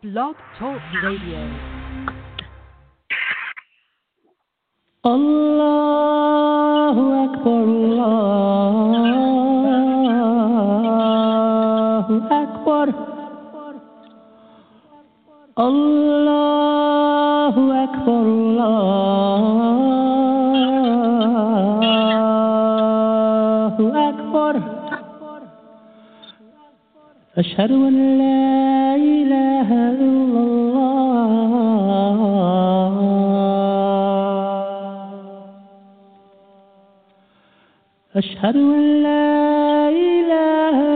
Blog Talk Radio. Allahu Akbar, Allahu Akbar, Allahu Akbar, Allahu Akbar. Ashhadu an la ilaha illallah. Ashhadu an la ilaha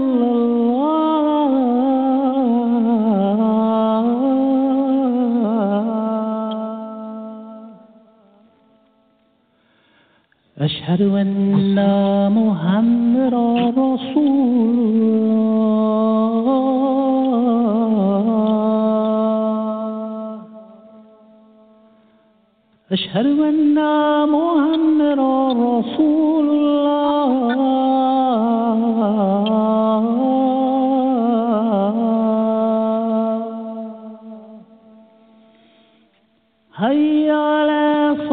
illallah. Ashhadu anna Muhammadan Rasulullah. Ashhadu anna Muhammadan Rasulullah. Hayya ala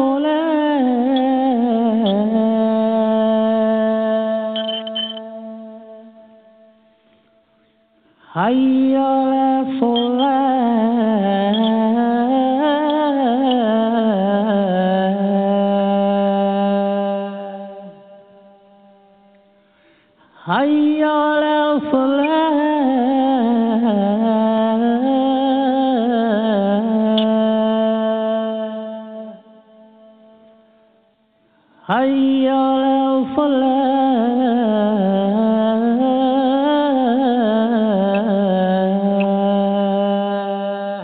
salat, hayya ala salat, hayya ala salat, hayya ala falah.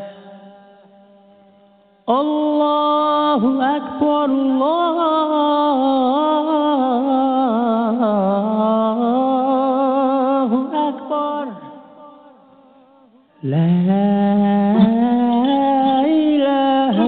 Allahu Akbar, Allahu Akbar. La ilaha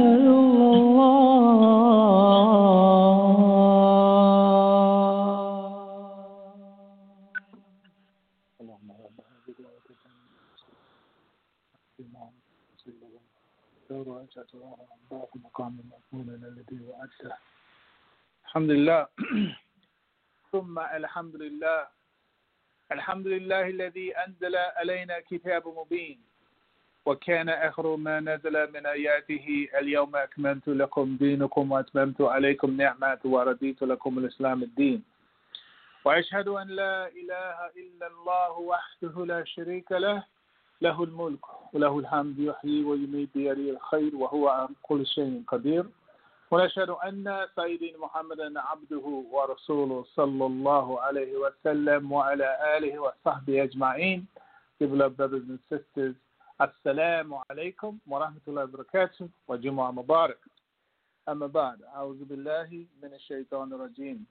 الحمد لله ثم الحمد لله. الحمد لله الذي أنزل علينا كتاب مبين وكان آخر ما نزل من آياته اليوم أكملت لكم دينكم وأتممت عليكم نعمتي ورضيت لكم الإسلام الدين. وأشهد أن لا إله إلا الله وحده لا شريك له، له الملك وله الحمد يحيي ويميت بيده الخير وهو على كل شيء قدير. ونشهد أن سيدنا محمدا عبده ورسوله صلى الله عليه وسلم وعلى آله وصحبه أجمعين. Beloved brothers and sisters, Assalamu alaikum wa rahmatullahi wa barakatuh wa Jumu'ah Mubarak. أما بعد أعوذ بالله من الشيطان الرجيم.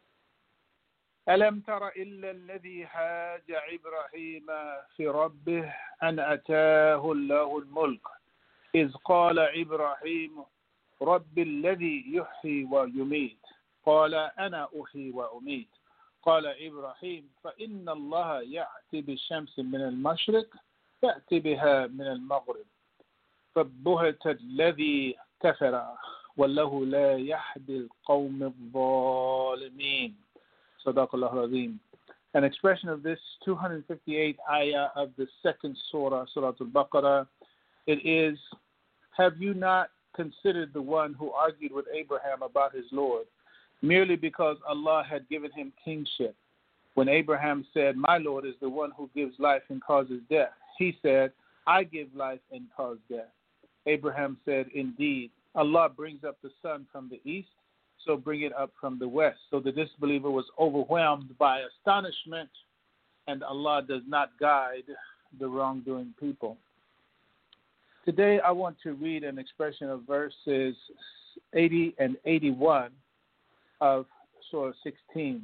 ألم تر إلا الذي حاج إبراهيم في ربه أن أتاه الله الملك إذ قال إبراهيم رب الذي يحيي ويميت قال أنا أحيي وأميت قال إبراهيم فإن الله يأتي بالشمس من المشرق يأتي بها من المغرب فبهت الذي كفر والله لا يهدي القوم الظالمين. صدق الله العظيم. An expression of this 258th ayah of the second surah, Surah Al-Baqarah, it is, have you not considered the one who argued with Abraham about his Lord, merely because Allah had given him kingship? When Abraham said, my Lord is the one who gives life and causes death, he said, I give life and cause death. Abraham said, indeed, Allah brings up the sun from the east, so bring it up from the west. So the disbeliever was overwhelmed by astonishment, and Allah does not guide the wrongdoing people. Today I want to read an expression of verses 80 and 81 of Surah 16.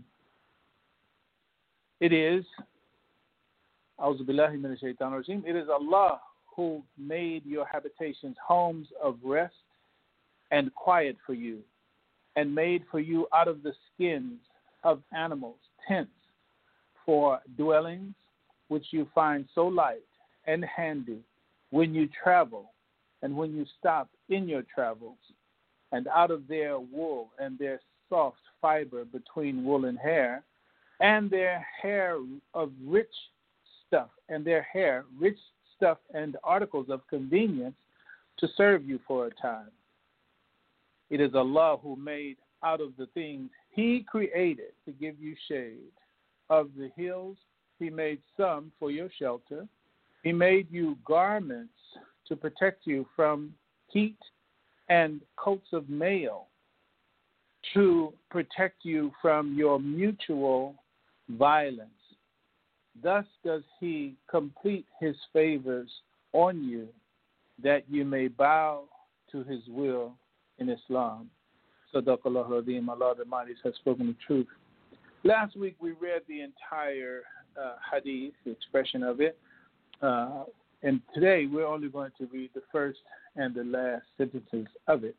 It is, A'udhu Billahi Minash Shaitanir Rajeem, it is Allah who made your habitations homes of rest and quiet for you, and made for you out of the skins of animals tents for dwellings, which you find so light and handy when you travel and when you stop in your travels, and out of their wool and their soft fiber between wool and hair, and their hair of rich stuff, and their hair, rich stuff and articles of convenience to serve you for a time. It is Allah who made out of the things He created to give you shade. Of the hills, He made some for your shelter. He made you garments to protect you from heat and coats of mail to protect you from your mutual violence. Thus does He complete His favors on you, that you may bow to His will in Islam. Sadaqallahu Azim. Allah the Mighty has spoken the truth. Last week we read the entire hadith, the expression of it, and today we're only going to read the first and the last sentences of it.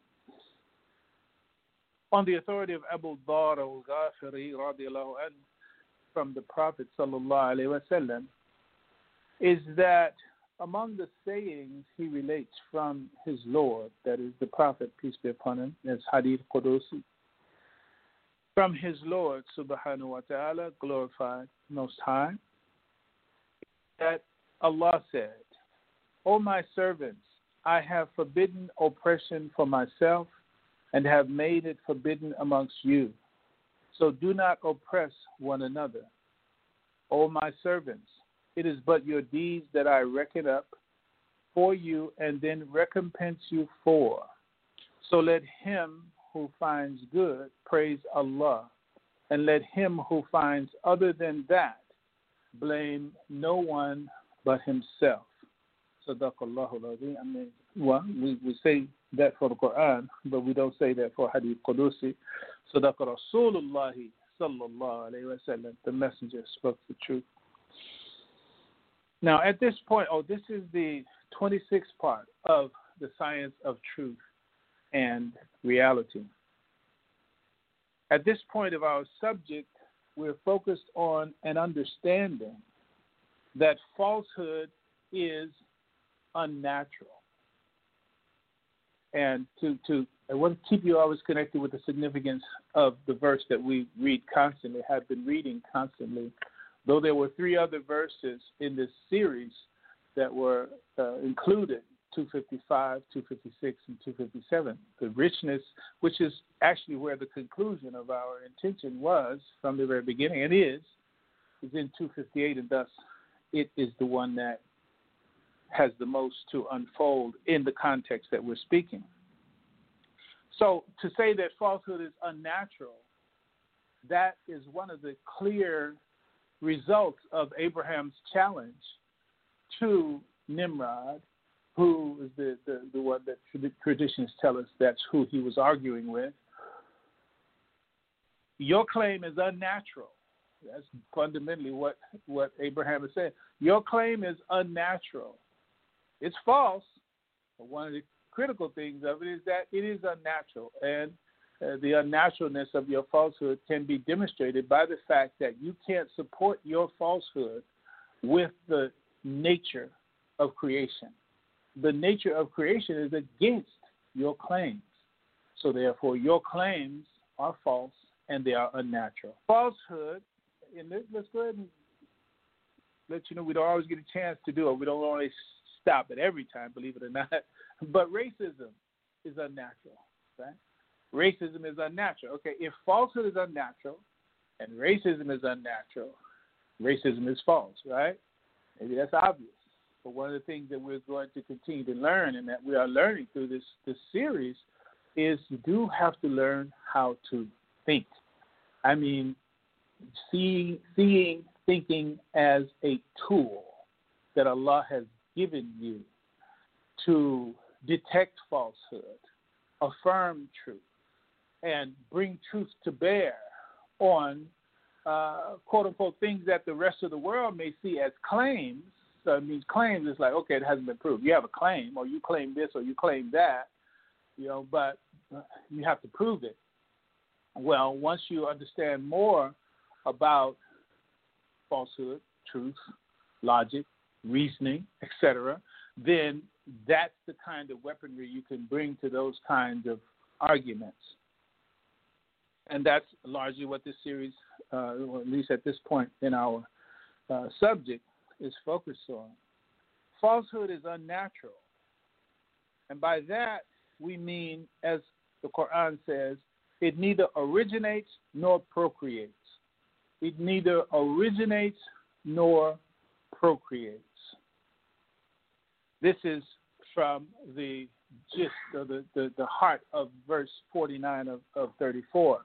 On the authority of Abu Dhar al-Ghafiri radiallahu anhu, from the Prophet sallallahu alaihi wasallam, is that among the sayings he relates from his Lord, that is the Prophet, peace be upon him, as Hadith Qudusi, from his Lord subhanahu wa ta'ala, glorified, most high, that Allah said, O my servants, I have forbidden oppression for myself and have made it forbidden amongst you. So do not oppress one another. O my servants, it is but your deeds that I reckon up for you and then recompense you for. So let him who finds good praise Allah, and let him who finds other than that blame no one but himself. Sadaqallahu al-Azim. I mean, well, we say that for the Quran, but we don't say that for Hadith Qudusi. Sadaqa Rasulullahi sallallahu alayhi wa sallam. The messenger spoke the truth. Now, at this point, this is the 26th part of the science of truth and reality. At this point of our subject, we're focused on an understanding that falsehood is unnatural. And I want to keep you always connected with the significance of the verse that we read constantly, have been reading constantly. Though there were 3 other verses in this series that were included, 255, 256, and 257. The richness, which is actually where the conclusion of our intention was from the very beginning, and is in 258, and thus it is the one that has the most to unfold in the context that we're speaking. So to say that falsehood is unnatural, that is one of the clear results of Abraham's challenge to Nimrod, who is the one that traditions tell us that's who he was arguing with. Your claim is unnatural. That's fundamentally what Abraham is saying. Your claim is unnatural. It's false, but one of the critical things of it is that it is unnatural, and the unnaturalness of your falsehood can be demonstrated by the fact that you can't support your falsehood with the nature of creation. The nature of creation is against your claims. So therefore, your claims are false and they are unnatural. Falsehood, and let's go ahead and let you know we don't always get a chance to do it. We don't always stop it every time, believe it or not. But racism is unnatural, right? Racism is unnatural. Okay, if falsehood is unnatural and racism is unnatural, racism is false, right? Maybe that's obvious. But one of the things that we're going to continue to learn and that we are learning through this series is you do have to learn how to think. I mean, seeing, thinking as a tool that Allah has given you to detect falsehood, affirm truth, and bring truth to bear on quote-unquote things that the rest of the world may see as claims. So it means claims is like, okay, it hasn't been proved. You have a claim, or you claim this, or you claim that, but you have to prove it. Well, once you understand more about falsehood, truth, logic, reasoning, etc., then that's the kind of weaponry you can bring to those kinds of arguments. And that's largely what this series, or at least at this point in our subject, is focused on. Falsehood is unnatural. And by that, we mean, as the Quran says, it neither originates nor procreates. It neither originates nor procreates. This is from the gist of the heart of verse 49 of 34.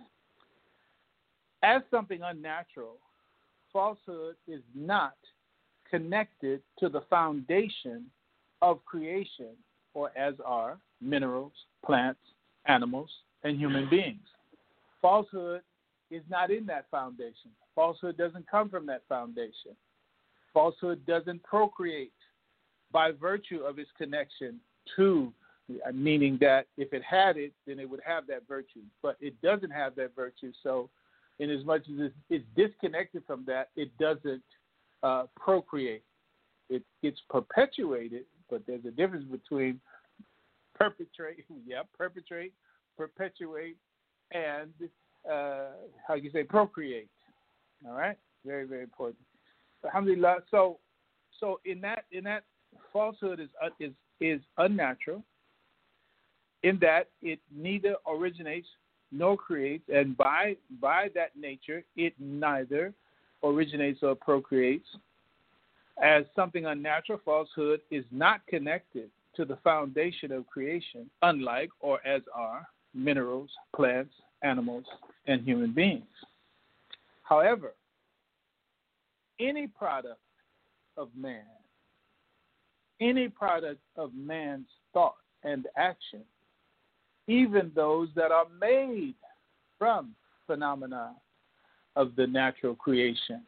As something unnatural, falsehood is not connected to the foundation of creation, or as are minerals, plants, animals, and human beings. Falsehood is not in that foundation. Falsehood doesn't come from that foundation. Falsehood doesn't procreate by virtue of its connection to, meaning that if it had it, then it would have that virtue. But it doesn't have that virtue, so in as much as it's disconnected from that, it doesn't procreate. It gets perpetuated, but there's a difference between perpetrate, perpetuate, and procreate. All right, very, very important. Alhamdulillah. So in that falsehood is unnatural, in that it neither originates nor creates, and by that nature, it neither originates or procreates. As something unnatural, falsehood is not connected to the foundation of creation, unlike or as are minerals, plants, animals, and human beings. However, any product of man, any product of man's thought and action, even those that are made from phenomena of the natural creation,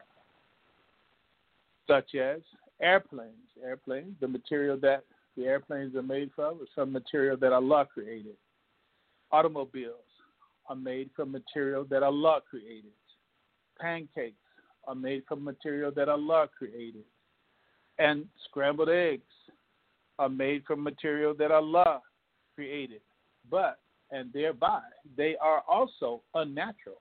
such as airplanes. The material that the airplanes are made from is some material that Allah created. Automobiles are made from material that Allah created. Pancakes are made from material that Allah created. And scrambled eggs are made from material that Allah created. But, and thereby, they are also unnatural.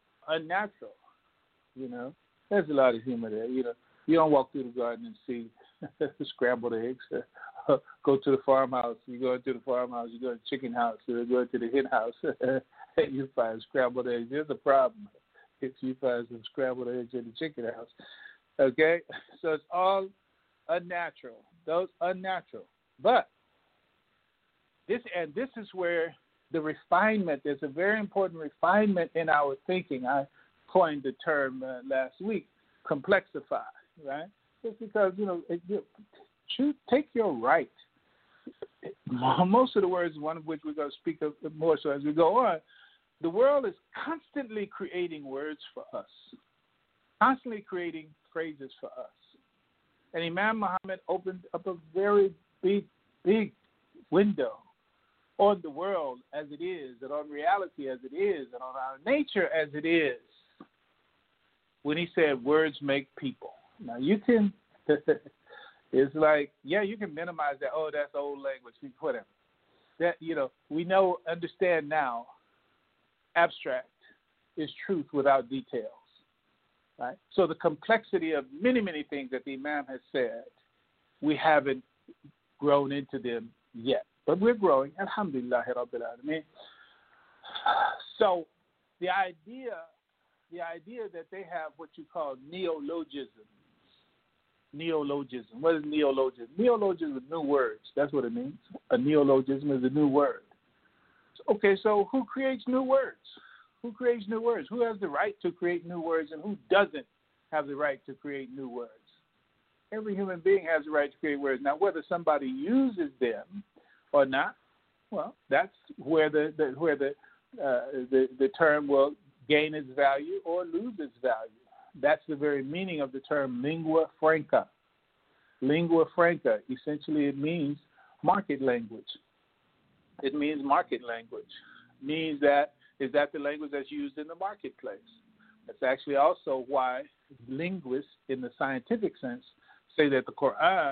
You know, there's a lot of humor there. You know, you don't walk through the garden and see scrambled eggs. Go to the farmhouse. You go into the farmhouse. You go to the chicken house. You go to the hen house. And you find scrambled eggs. There's a problem if you find some scrambled eggs in the chicken house. Okay? So it's all unnatural. Those unnatural. But this is where the refinement, there's a very important refinement in our thinking. I coined the term last week, complexify, right? Just because, take your right. Most of the words, one of which we're going to speak of more so as we go on, the world is constantly creating words for us, constantly creating phrases for us. And Imam Muhammad opened up a very big window on the world as it is, and on reality as it is, and on our nature as it is, when he said words make people. Now you can, it's like, yeah, you can minimize that. Oh, that's old language, whatever. That, we understand now, abstract is truth without details, right? So the complexity of many, many things that the Imam has said, we haven't grown into them yet. But we're growing, alhamdulillah, Rabbil Alameen. So the idea that they have what you call neologism. What is neologism? Neologism is new words. That's what it means. A neologism is a new word. Okay, so who creates new words? Who creates new words? Who has the right to create new words, and who doesn't have the right to create new words? Every human being has the right to create words. Now, whether somebody uses them or not, well, that's where the term will gain its value or lose its value. That's the very meaning of the term lingua franca. Lingua franca, essentially it means market language. It means market language. It means that is that the language that's used in the marketplace. That's actually also why linguists in the scientific sense say that the Quran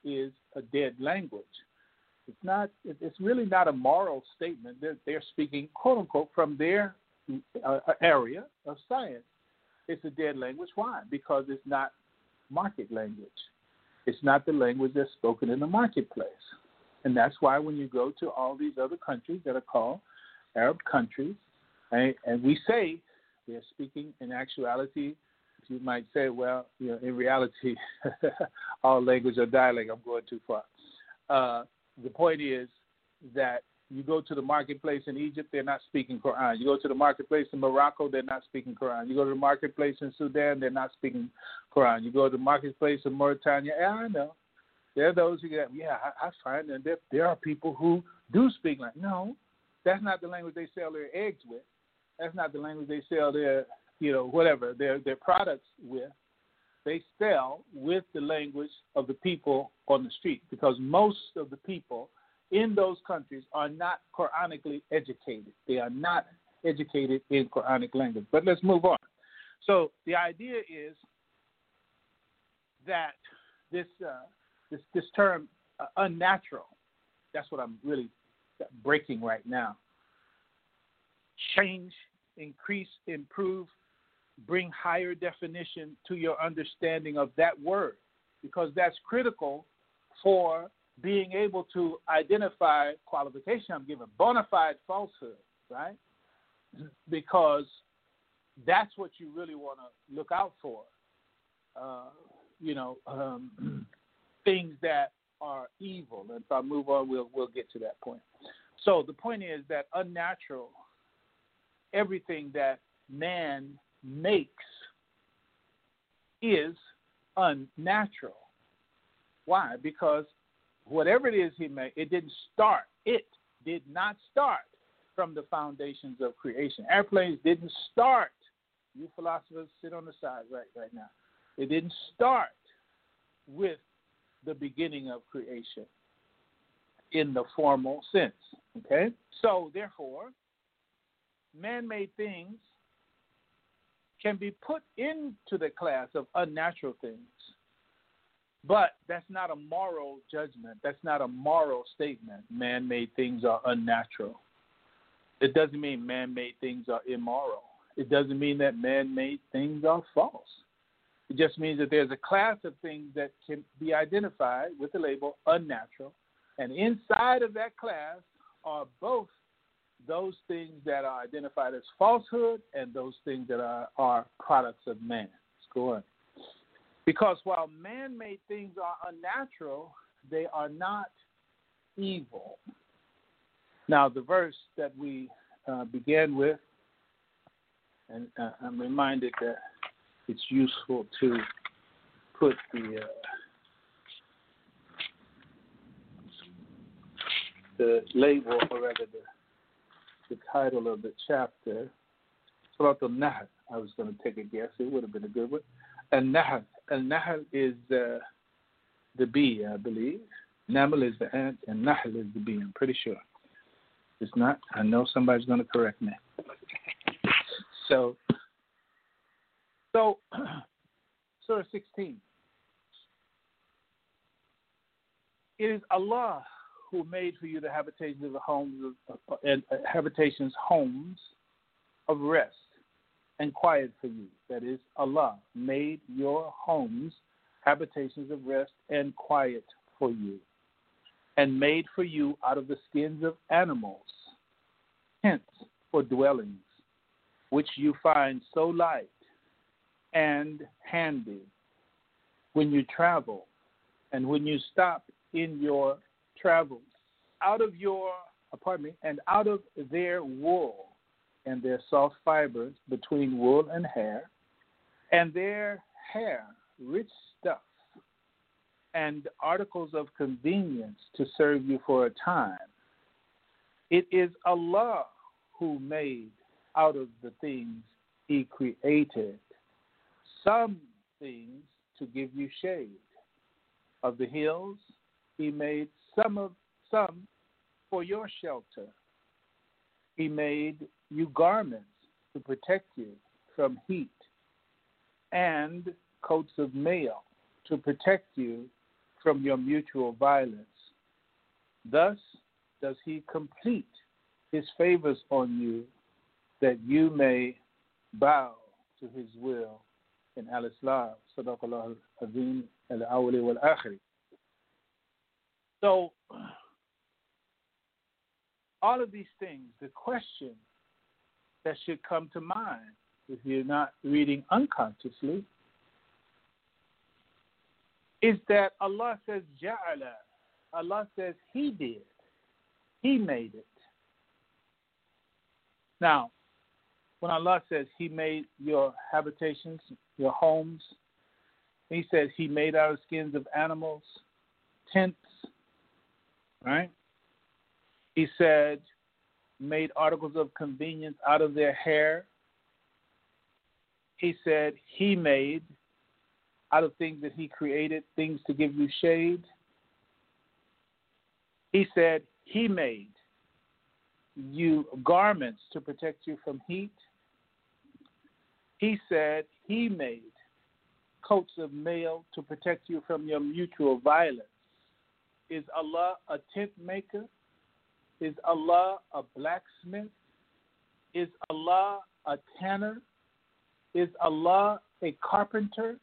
is a dead language. It's really not a moral statement. They're speaking, quote unquote, from their area of science. It's a dead language. Why? Because it's not market language. It's not the language that's spoken in the marketplace. And that's why when you go to all these other countries that are called Arab countries, and we say they're speaking, in actuality, you might say, well, in reality, all language or dialect. I'm going too far. The point is that you go to the marketplace in Egypt, they're not speaking Quran. You go to the marketplace in Morocco, they're not speaking Quran. You go to the marketplace in Sudan, they're not speaking Quran. You go to the marketplace in Mauritania, I know. There are those who get, I find that there are people who do speak like, no, that's not the language they sell their eggs with. That's not the language they sell their, whatever, their products with. They sell with the language of the people on the street, because most of the people in those countries are not Quranically educated. They are not educated in Quranic language. But let's move on. So the idea is that this term unnatural, that's what I'm really breaking right now. Change, increase, improve, bring higher definition to your understanding of that word, because that's critical for being able to identify qualification. I'm giving bona fide falsehood, right? Because that's what you really want to look out for. Things that are evil. And if I move on, we'll get to that point. So the point is that unnatural, everything that man makes is unnatural. Why? Because whatever it is he made, it did not start from the foundations of creation. Airplanes didn't start. You philosophers sit on the side right now. It didn't start with the beginning of creation in the formal sense. Okay? So therefore, man-made things can be put into the class of unnatural things. But that's not a moral judgment. That's not a moral statement. Man-made things are unnatural. It doesn't mean man-made things are immoral. It doesn't mean that man-made things are false. It just means that there's a class of things that can be identified with the label unnatural. And inside of that class are both those things that are identified as falsehood and those things that are products of man. Let's go on. Because while man-made things are unnatural, they are not evil. Now, the verse that we began with, and I'm reminded that it's useful to put the label, or rather the title of the chapter. It's about the Nahl. I was going to take a guess. It would have been a good one. Al-Nahl. Al-Nahl is the bee, I believe. Naml is the ant, and Nahl is the bee. I'm pretty sure. It's not. I know somebody's going to correct me. So Surah 16. It is Allah who made for you the habitations of the homes homes of rest and quiet for you. That is, Allah made your homes habitations of rest and quiet for you, and made for you out of the skins of animals tents for dwellings, which you find so light and handy when you travel and when you stop in your travels, out of their wool and their soft fibers between wool and hair, and their hair, rich stuff, and articles of convenience to serve you for a time. It is Allah who made out of the things He created some things to give you shade. Of the hills, He made some for your shelter. He made you garments to protect you from heat, and coats of mail to protect you from your mutual violence. Thus does he complete his favors on you, that you may bow to his will in al-Islam. Sadaqallahu al-Azim al-Awwali wal-Akhiri. So, all of these things, the question that should come to mind if you're not reading unconsciously is that Allah says ja'ala. Allah says he did. He made it. Now, when Allah says he made your habitations, your homes, he says he made out of skins of animals, tents, right? He said made articles of convenience out of their hair. He said he made out of things that he created, things to give you shade. He said he made you garments to protect you from heat. He said he made coats of mail to protect you from your mutual violence. Is Allah a tent maker? Is Allah a blacksmith? Is Allah a tanner? Is Allah a carpenter?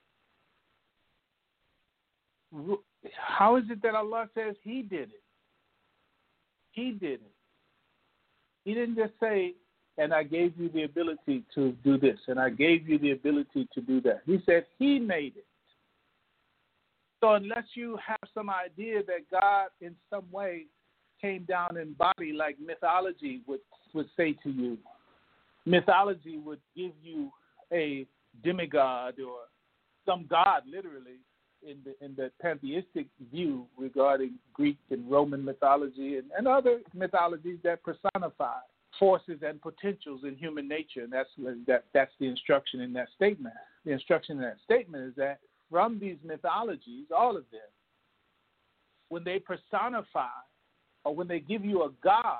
How is it that Allah says he did it? He did it. He didn't just say, and I gave you the ability to do this, and I gave you the ability to do that. He said he made it. So unless you have some idea that God in some way came down in body like mythology would say to you, mythology would give you a demigod or some god literally in the pantheistic view regarding Greek and Roman mythology and other mythologies that personify forces and potentials in human nature. And that's the instruction in that statement. The instruction in that statement is that from these mythologies, all of them, when they personify or when they give you a god,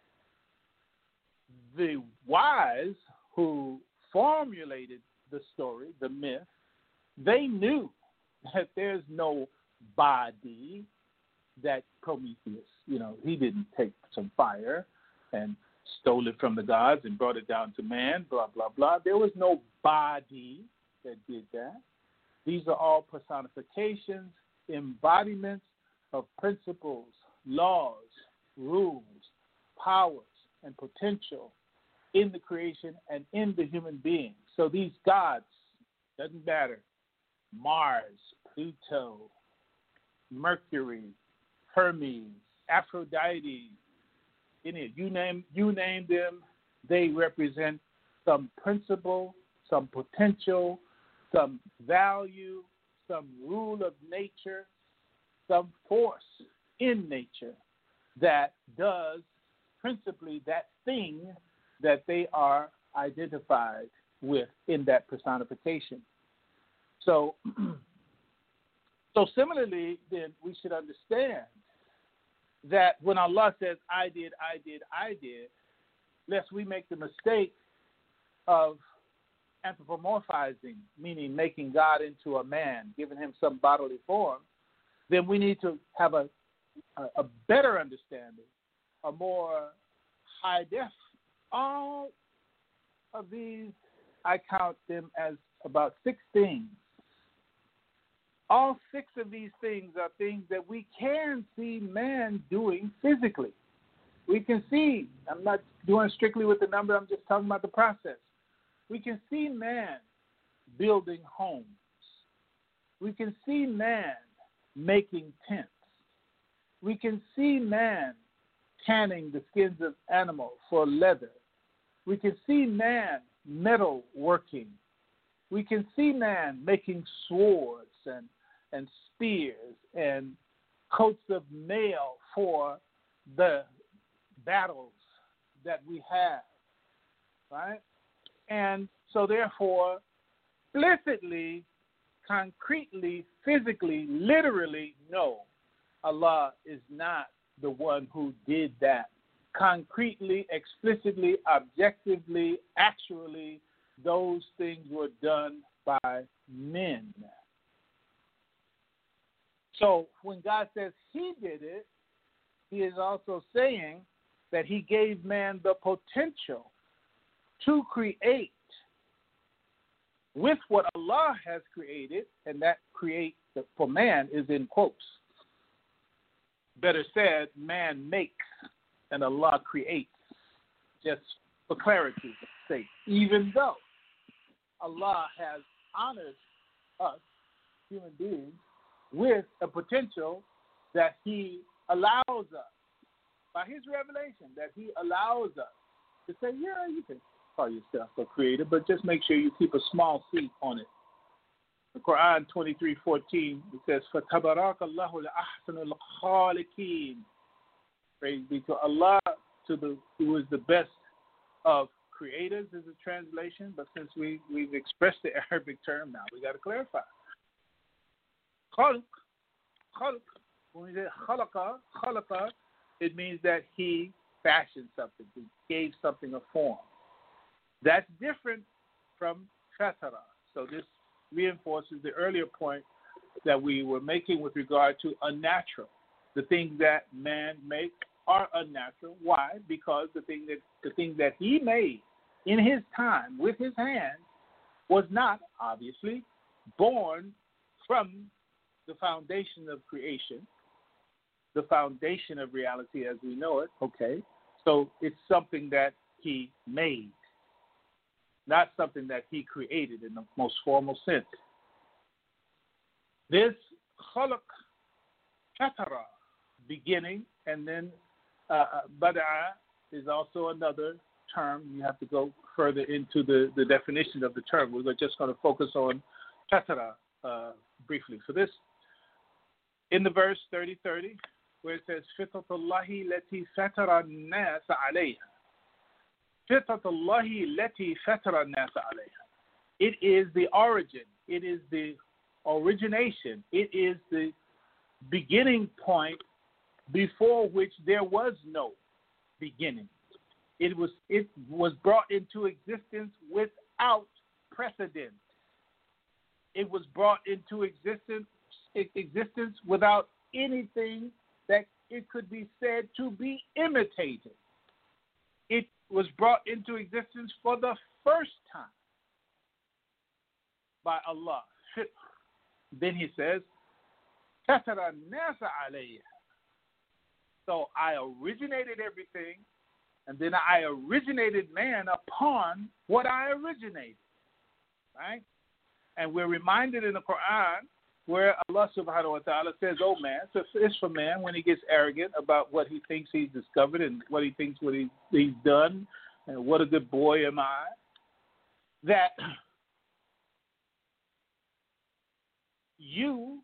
the wise who formulated the story, the myth, they knew that there's no body that Prometheus, he didn't take some fire and stole it from the gods and brought it down to man, blah, blah, blah. There was no body that did that. These are all personifications, embodiments of principles, laws, rules, powers, and potential in the creation and in the human being. So these gods, doesn't matter, Mars, Pluto, Mercury, Hermes, Aphrodite, you name them, they represent some principle, some potential, some value, some rule of nature, some force in nature that does principally that thing that they are identified with in that personification. So similarly, then we should understand that when Allah says, I did, lest we make the mistake of anthropomorphizing, meaning making God into a man, giving him some bodily form, then we need to have a better understanding, a more high def. All of these, I count them as about 6 things. All 6 of these things are things that we can see man doing physically. We can see, I'm not doing strictly with the number, I'm just talking about the process. We can see man building homes. We can see man making tents. We can see man tanning the skins of animals for leather. We can see man metal working. We can see man making swords and spears and coats of mail for the battles that we have, right? And so therefore, explicitly, concretely, physically, literally, no, Allah is not the one who did that. Concretely, explicitly, objectively, actually, those things were done by men. So when God says he did it, he is also saying that he gave man the potential to create with what Allah has created, and that create for man is in quotes. Better said, man makes and Allah creates, just for clarity's sake, even though Allah has honored us, human beings, with a potential that he allows us, by his revelation, that he allows us to say, yeah, you can call yourself a creator, but just make sure you keep a small seat on it. The Quran 23:14, it says, فَتَبَارَكَ اللَّهُ لَأَحْسَنُ الْخَالِقِينَ. Praise be to Allah, who is the best of creators, is a translation, but since we've expressed the Arabic term now, we got to clarify. Khalq, when we say khalaqa, it means that he fashioned something, he gave something a form. That's different from fatara. So this reinforces the earlier point that we were making with regard to unnatural. The things that man makes are unnatural. Why? Because the things that he made in his time with his hands was not, obviously, born from the foundation of creation, the foundation of reality as we know it. Okay, so it's something that he made, not something that he created in the most formal sense. This khalaq, fatara, beginning, and then bada'a is also another term. You have to go further into the definition of the term. We're just going to focus on fatara briefly. For this, in the verse 30:30, where it says, فِطَرَةَ اللَّهِ الَّتِي فَتَرَ النَّاسَ عَلَيْهَا. فِطَرَةَ اللَّهِ الَّتِي فَتَرَ النَّاسَ عَلَيْهَا. It is the origin. It is the origination. It is the beginning point before which there was no beginning. It was brought into existence without precedent. It was brought into existence without anything that it could be said to be imitated. It was brought into existence for the first time by Allah. Then he says, فَتَرَ النَّاسَ عَلَيْهَا. So I originated everything, and then I originated man upon what I originated. Right? And we're reminded in the Quran where Allah subhanahu wa ta'ala says, oh man, so it's for man when he gets arrogant about what he thinks he's discovered and what he thinks what he's done, and what a good boy am I, that you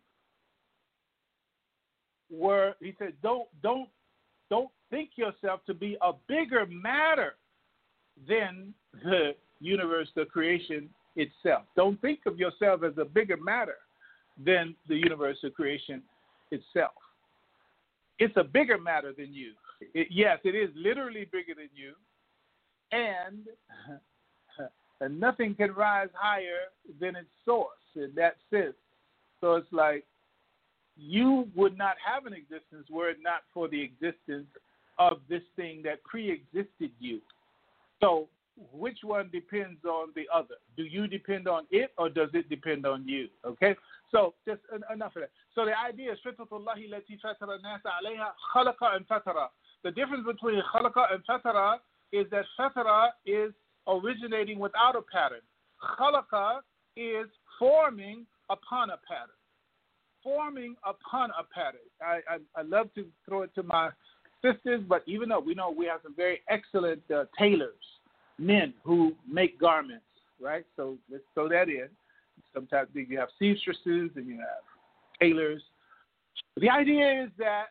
were, he said, don't think yourself to be a bigger matter than the universe, the creation itself. Don't think of yourself as a bigger matter than the universe, the creation itself. It's a bigger matter than you. Yes, it is literally bigger than you, and nothing can rise higher than its source in that sense. So it's like you would not have an existence were it not for the existence of this thing that pre-existed you. So which one depends on the other? Do you depend on it, or does it depend on you? Okay? So just enough of that. So the idea is فِطْرَةُ اللَّهِ الَّتِي فَتَرَ النَّاسَ عَلَيْهَا خَلَقَ and فَتَرَ. The difference between khalaqa and fatara is that fatara is originating without a pattern. Khalaqa is forming upon a pattern. Forming upon a pattern. I love to throw it to my sisters, but even though we know we have some very excellent tailors, men who make garments, right? So let's throw that in. Sometimes you have seamstresses and you have tailors. The idea is that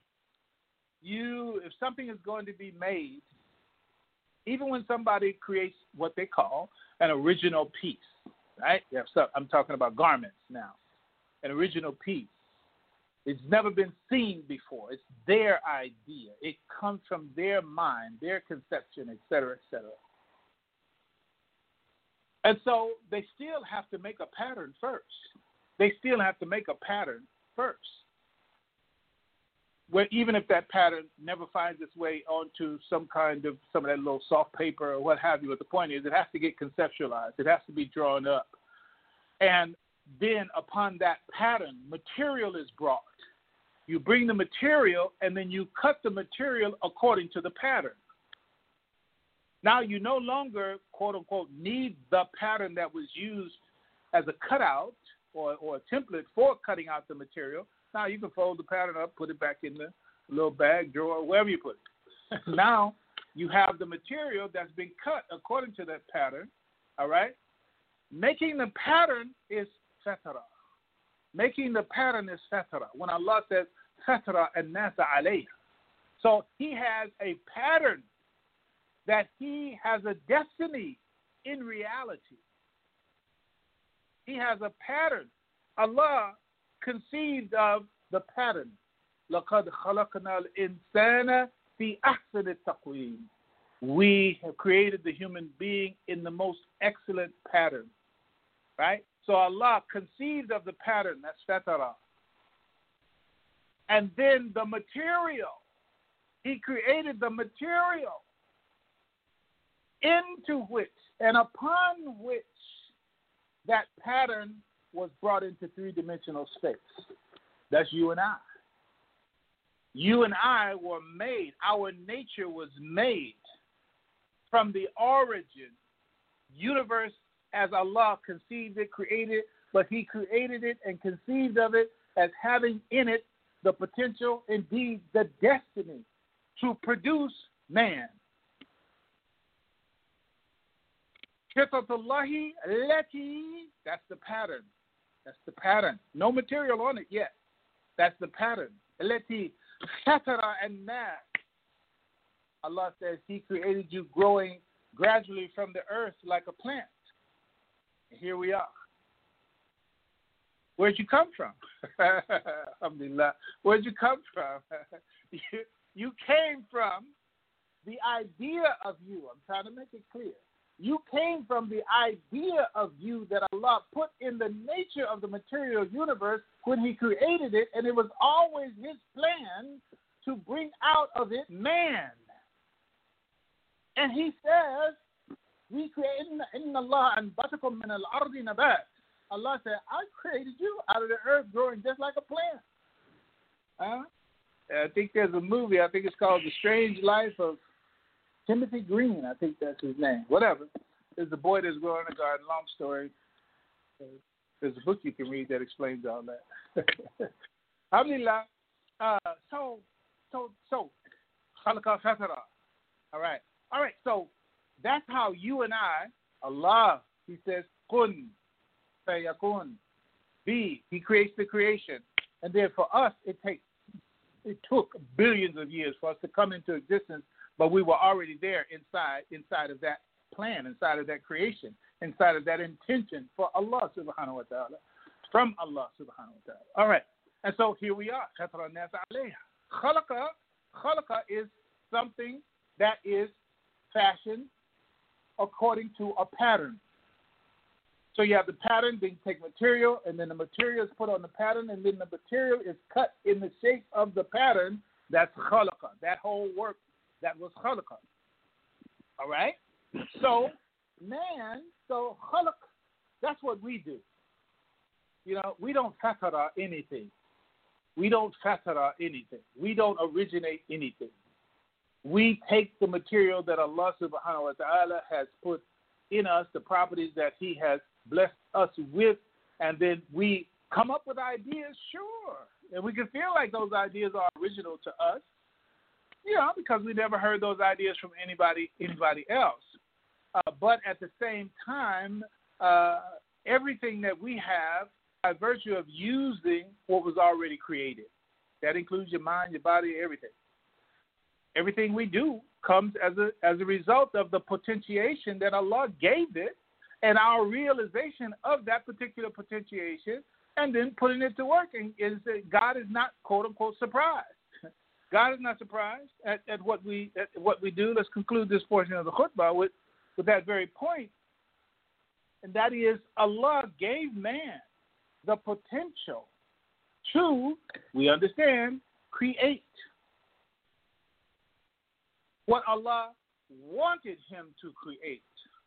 if something is going to be made, even when somebody creates what they call an original piece, right? I'm talking about garments now. An original piece. It's never been seen before. It's their idea. It comes from their mind, their conception, et cetera, et cetera. And so they still have to make a pattern first. They still have to make a pattern first. where even if that pattern never finds its way onto some of that little soft paper or what have you, but the point is it has to get conceptualized. It has to be drawn up. And then upon that pattern, material is brought. You bring the material, and then you cut the material according to the pattern. Now you no longer, quote unquote, need the pattern that was used as a cutout or a template for cutting out the material. Now you can fold the pattern up, put it back in the little bag, drawer, wherever you put it. Now you have the material that's been cut according to that pattern, all right? Making the pattern is fatara. Making the pattern is fatara. When Allah says fatara an-nasa alayha. So he has a pattern that he has a destiny in reality. He has a pattern. Allah conceived of the pattern. لَقَدْ خَلَقْنَا الْإِنسَانَ فِي أَحْسَنِ التَّقْوِيمِ. We have created the human being in the most excellent pattern. Right? So Allah conceived of the pattern, that's fatara. And then the material. He created the material into which and upon which that pattern was brought into three-dimensional space. That's you and I. You and I were made, our nature was made from the origin, universe as Allah conceived it, created, but He created it and conceived of it as having in it the potential, indeed the destiny, to produce man. Fitatullahi allati, that's the pattern. That's the pattern. No material on it yet. That's the pattern. Allati fatara an-nas. Allah says He created you growing gradually from the earth like a plant. And here we are. Where'd you come from? Alhamdulillah. Where'd you come from? You came from the idea of you. I'm trying to make it clear. You came from the idea of you that Allah put in the nature of the material universe when He created it, and it was always His plan to bring out of it man. And He says, we created inna Allah anbatakum min al-ardi nabat. Allah said, I created you out of the earth growing just like a plant. I think there's a movie, I think it's called The Strange Life of Timothy Green, I think that's his name. Whatever. There's a boy that's growing a garden. Long story. There's a book you can read that explains all that. Alhamdulillah. So, khalaqa fatara. All right. So that's how you and I, Allah, He says, kun, fayakun, be. He creates the creation. And then for us, it took billions of years for us to come into existence. But we were already there inside of that plan, inside of that creation, inside of that intention for Allah subhanahu wa ta'ala, from Allah subhanahu wa ta'ala. All right. And so here we are. Khalaqa is something that is fashioned according to a pattern. So you have the pattern, then you take material, and then the material is put on the pattern, and then the material is cut in the shape of the pattern. That's khalaqa. That whole work. That was khalaqa. All right? So, man, khalaq, that's what we do. You know, we don't fatara anything. We don't originate anything. We take the material that Allah subhanahu wa ta'ala has put in us, the properties that He has blessed us with, and then we come up with ideas, sure. And we can feel like those ideas are original to us. Yeah, because we never heard those ideas from anybody else. But at the same time, everything that we have, by virtue of using what was already created, that includes your mind, your body, everything. Everything we do comes as a result of the potentiation that Allah gave it, and our realization of that particular potentiation, and then putting it to work. And God is not, quote unquote, surprised. God is not surprised at what we do. Let's conclude this portion of the khutbah with that very point, and that is Allah gave man the potential to, we understand, create what Allah wanted him to create.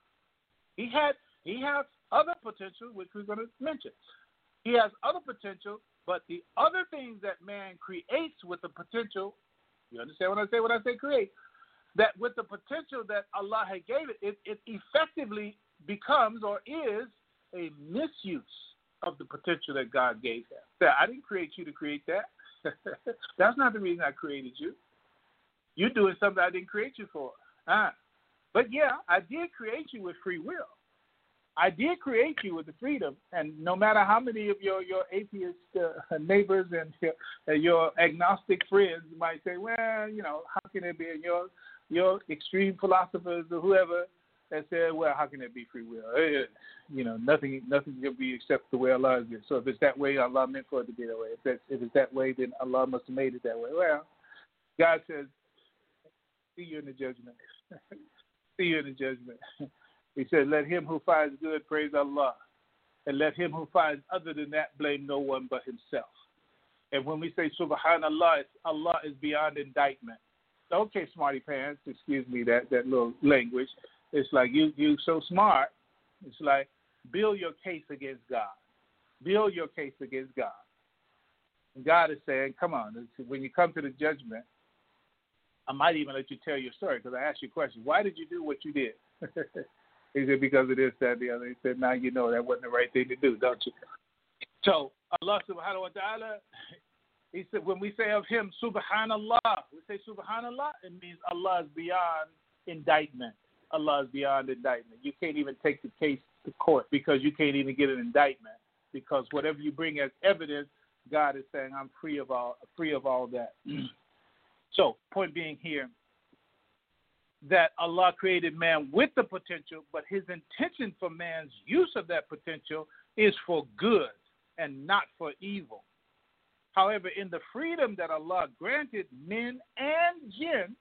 He has other potential, which we're going to mention. He has other potential, but the other things that man creates with the potential, you understand when I say create, that with the potential that Allah had gave it effectively becomes or is a misuse of the potential that God gave him. That I didn't create you to create that. That's not the reason I created you. You're doing something I didn't create you for. But yeah, I did create you with free will. I did create you with the freedom, and no matter how many of your atheist neighbors and your agnostic friends might say, well, how can it be? And your extreme philosophers or whoever that said, well, how can it be free will? Nothing can be except the way Allah is. So if it's that way, Allah meant for it to be that way. If it's that way, then Allah must have made it that way. Well, God says, see you in the judgment. See you in the judgment. He said, let him who finds good praise Allah, and let him who finds other than that blame no one but himself. And when we say subhanallah, Allah is beyond indictment. Okay, smarty pants, excuse me that little language. It's like you so smart. It's like build your case against God. Build your case against God. And God is saying, come on, when you come to the judgment, I might even let you tell your story because I asked you a question. Why did you do what you did? He said, because of this, that, and the other. He said, now you know that wasn't the right thing to do, don't you? So Allah subhanahu wa ta'ala, he said, when we say of him, subhanallah, we say subhanallah, it means Allah is beyond indictment. Allah is beyond indictment. You can't even take the case to court because you can't even get an indictment because whatever you bring as evidence, God is saying, I'm free of all that. So, point being here, that Allah created man with the potential, but his intention for man's use of that potential is for good and not for evil. However, in the freedom that Allah granted men and jinn,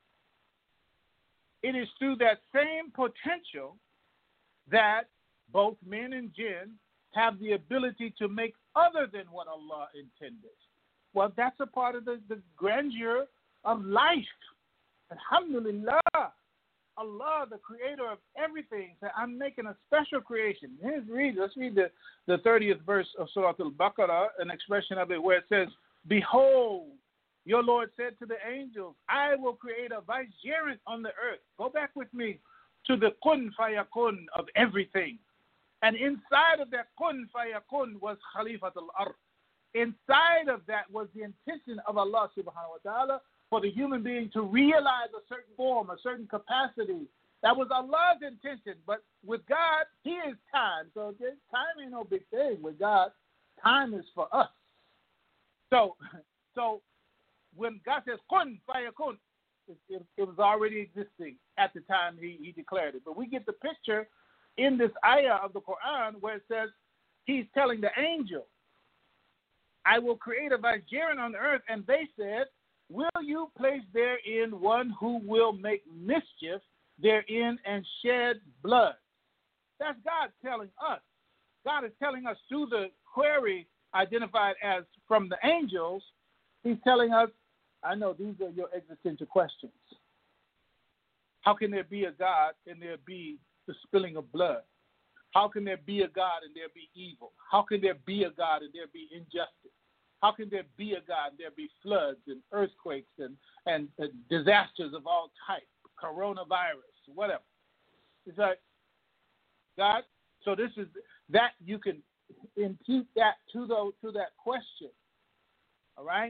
it is through that same potential that both men and jinn have the ability to make other than what Allah intended. Well, that's a part of the grandeur of life. Alhamdulillah, Allah, the creator of everything, said, I'm making a special creation. Let's read the 30th verse of Surah Al-Baqarah, an expression of it where it says, behold, your Lord said to the angels, I will create a vicegerent on the earth. Go back with me to the kun fayakun of everything. And inside of that kun fayakun was Khalifat al-Ard. Inside of that was the intention of Allah subhanahu wa ta'ala for the human being to realize a certain form, a certain capacity. That was Allah's intention. But with God, he is time. So time ain't no big thing. With God, time is for us. So when God says, kun, fayakun, it was already existing at the time he declared it. But we get the picture in this ayah of the Quran where it says, he's telling the angel, I will create a vicegerent on the earth. And they said, will you place therein one who will make mischief therein and shed blood? That's God telling us. God is telling us through the query identified as from the angels, he's telling us, I know these are your existential questions. How can there be a God and there be the spilling of blood? How can there be a God and there be evil? How can there be a God and there be injustice? How can there be a God and there be floods and earthquakes and disasters of all types, coronavirus, whatever? It's like, God, so this is that you can impute that to that question. All right?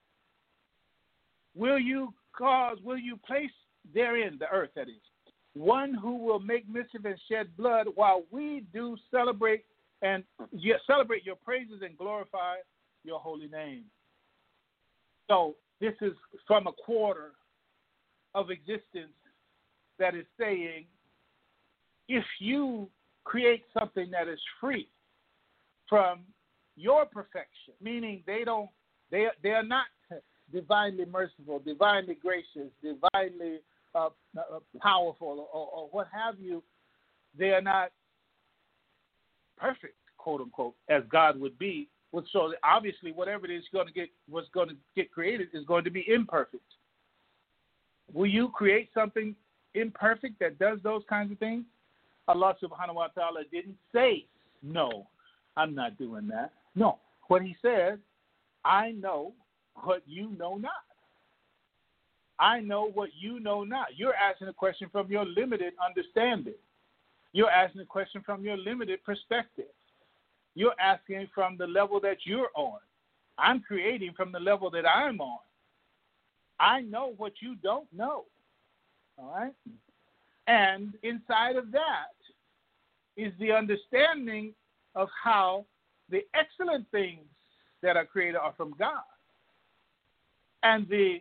Will you place therein, the earth that is, one who will make mischief and shed blood while we do celebrate your praises and glorify your holy name? So this is from a quarter of existence that is saying, if you create something that is free from your perfection, meaning they are not divinely merciful, divinely gracious, divinely powerful, or what have you, they are not perfect, quote unquote, as God would be. So obviously, whatever it is what's going to get created is going to be imperfect. Will you create something imperfect that does those kinds of things? Allah subhanahu wa ta'ala didn't say, no, I'm not doing that. No. What he said, I know what you know not. I know what you know not. You're asking a question from your limited understanding. You're asking a question from your limited perspective. You're asking from the level that you're on. I'm creating from the level that I'm on. I know what you don't know. All right? And inside of that is the understanding of how the excellent things that are created are from God. And the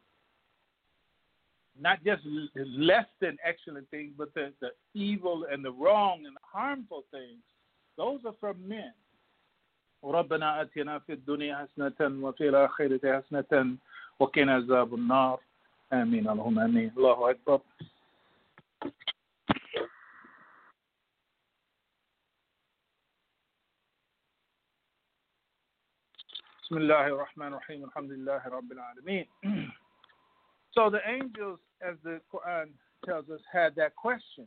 not just less than excellent things, but the evil and the wrong and the harmful things, those are from men. ربنا آتنا في الدنيا حسنة وفي الآخرة حسنة وقنا عذاب النار آمين اللهم آمين الله أكبر. بسم الله الرحمن الرحيم الحمد لله رب العالمين. So the angels, as the Quran tells us, had that question.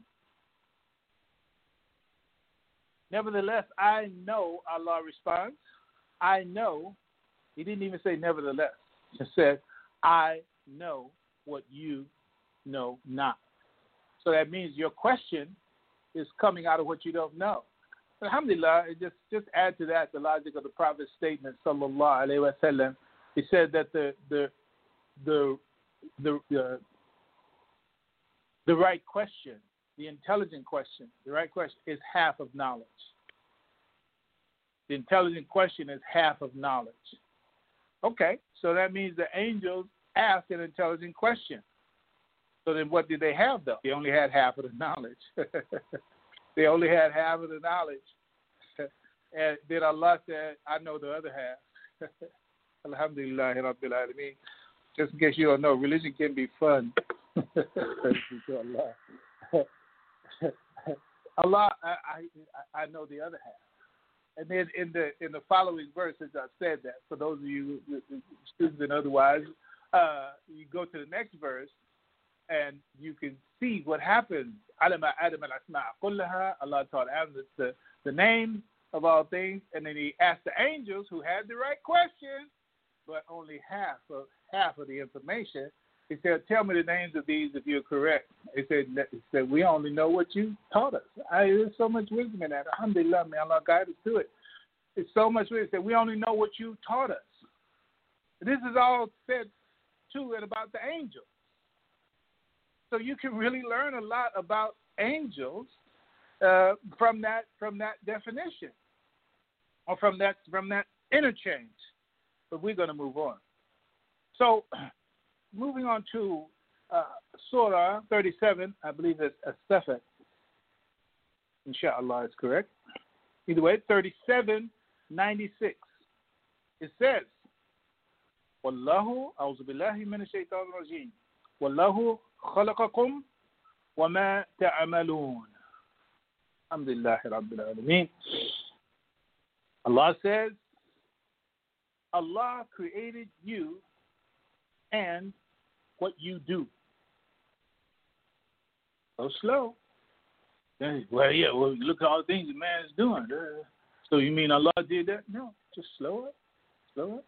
Nevertheless, I know, Allah responds. I know. He didn't even say nevertheless. He said, I know what you know not. So that means your question is coming out of what you don't know. Alhamdulillah, it just add to that the logic of the Prophet's statement, sallallahu alaihi wasallam. He said that the right question, the intelligent question, the right question is half of knowledge. The intelligent question is half of knowledge. Okay, so that means the angels asked an intelligent question. So then what did they have, though? They only had half of the knowledge. They only had half of the knowledge. And then Allah said, I know the other half. Alhamdulillah, Rabbil Alameen. Just in case you don't know, religion can be fun. Allah, I know the other half. And then in the following verse, as I said that, for those of you students and otherwise, you go to the next verse, and you can see what happens. Allah taught Adam the name of all things, and then he asked the angels who had the right question, but only half of the information. He said, tell me the names of these if you're correct. He said, we only know what you taught us. There's so much wisdom in that. Alhamdulillah, may Allah guide us to it. It's so much wisdom. He said, we only know what you taught us. This is all said to and about the angels. So you can really learn a lot about angels from that definition, or from that interchange. But we're going to move on. So, moving on to Surah 37, I believe it's As-Safat. Inshallah, it's correct. Either way, 37:96. It says, Wallahu, a'udhu billahi minash shaitanir rajim. Wallahu khalaqakum wa ma ta'amalun. Alhamdulillah Rabbil Alameen. Allah says, Allah created you and what you do. So slow. Well, look at all the things the man is doing. So you mean Allah did that? No, just slow up.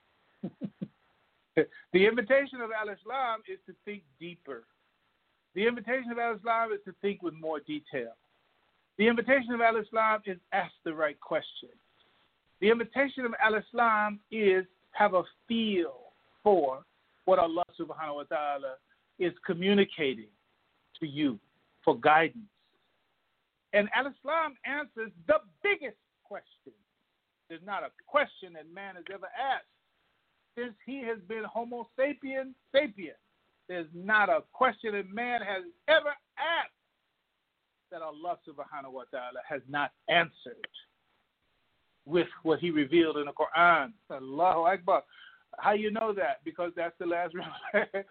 The invitation of Al-Islam is to think deeper. The invitation of Al-Islam is to think with more detail. The invitation of Al-Islam is ask the right question. The invitation of Al-Islam is have a feel for what Allah subhanahu wa ta'ala is communicating to you for guidance. And Al-Islam answers the biggest question. There's not a question that man has ever asked since he has been Homo sapien sapien. There's not a question that man has ever asked that Allah subhanahu wa ta'ala has not answered with what he revealed in the Quran. Allahu Akbar. How you know that? Because that's the last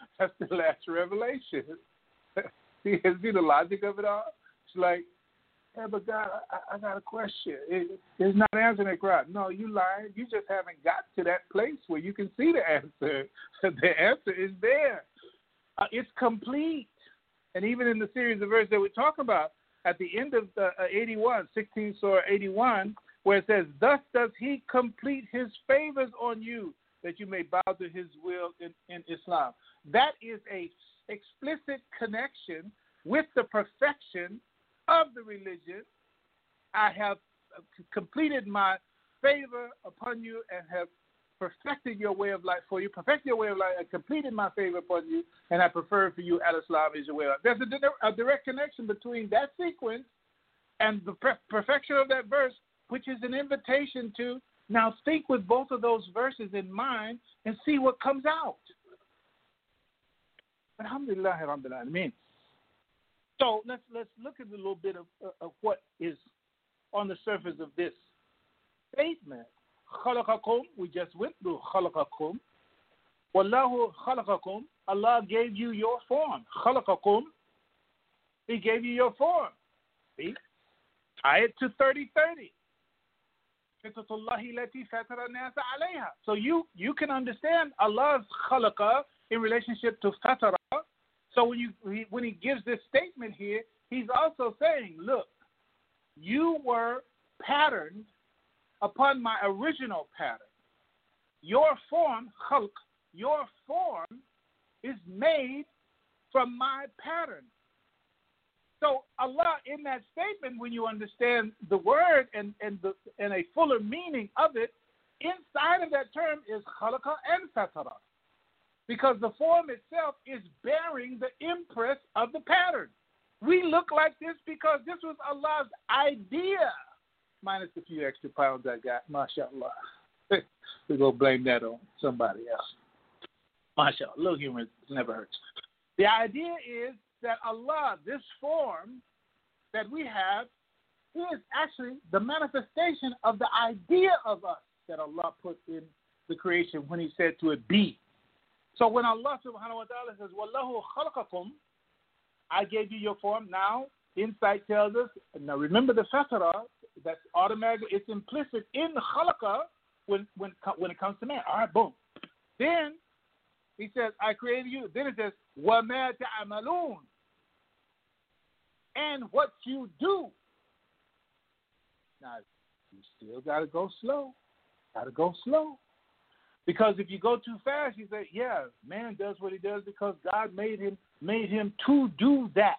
revelation. See the logic of it all? It's like Hey, but God, I got a question. It's not answering that crowd. No, you lying. You just haven't got to that place where you can see the answer. The answer is there. It's complete. And even in the series of verses that we talk about, at the end of 81, 16 Surah 81, where it says, thus does he complete his favors on you, that you may bow to his will in Islam. That is a explicit connection with the perfection of the religion. I have completed my favor upon you and have perfected your way of life for you, perfected your way of life, and completed my favor upon you, and I prefer for you al-Islam is your way of life. There's a direct connection between that sequence and the perfection of that verse, which is an invitation to now think with both of those verses in mind and see what comes out. Alhamdulillah, Rabbil Alameen. So let's look at a little bit of what is on the surface of this statement. Khalaqakum, we just went through Khalaqakum. Wallahu khalaqakum, Allah gave you your form. Khalaqakum, He gave you your form. See? Tie it to 30:30. So you can understand Allah's khalaqa in relationship to fatara. So when he gives this statement here, he's also saying, look, you were patterned upon my original pattern. Your form, khalq, your form is made from my pattern. So Allah, in that statement, when you understand the word and a fuller meaning of it, inside of that term is khalaqa and fatara. Because the form itself is bearing the impress of the pattern. We look like this because this was Allah's idea, minus a few extra pounds I got, mashallah. We're going to blame that on somebody else. Mashallah, a little humor never hurts. The idea is that Allah, this form that we have, is actually the manifestation of the idea of us that Allah put in the creation when He said to it, be. So when Allah subhanahu wa ta'ala says, Wallahu khalaqakum, I gave you your form. Now, insight tells us, now remember the fatara, that's automatically, it's implicit in the khalaqa when it comes to man. All right, boom. Then He says, I created you. Then it says, وَمَا تَعْمَلُونَ, and what you do. Now, you still got to go slow. Got to go slow. Because if you go too fast, you say, yeah, man does what he does because God made him to do that.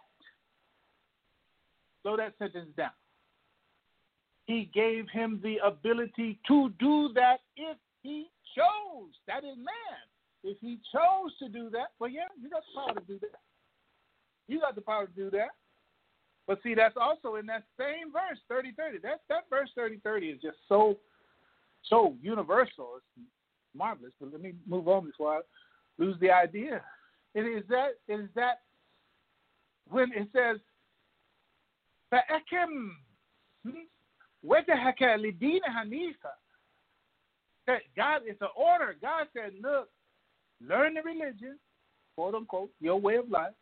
Slow that sentence down. He gave him the ability to do that if he chose. That is man. If he chose to do that, well, yeah, you got the power to do that. You got the power to do that. But see, that's also in that same verse, 30:30. That verse 30:30 is just so universal. It's marvelous. But let me move on before I lose the idea. It is that when it says, فَأَكِمْ وَجَهَكَ لِدِينِ حَنِيفًا. God, it's an order. God said, look, learn the religion, quote unquote, your way of life.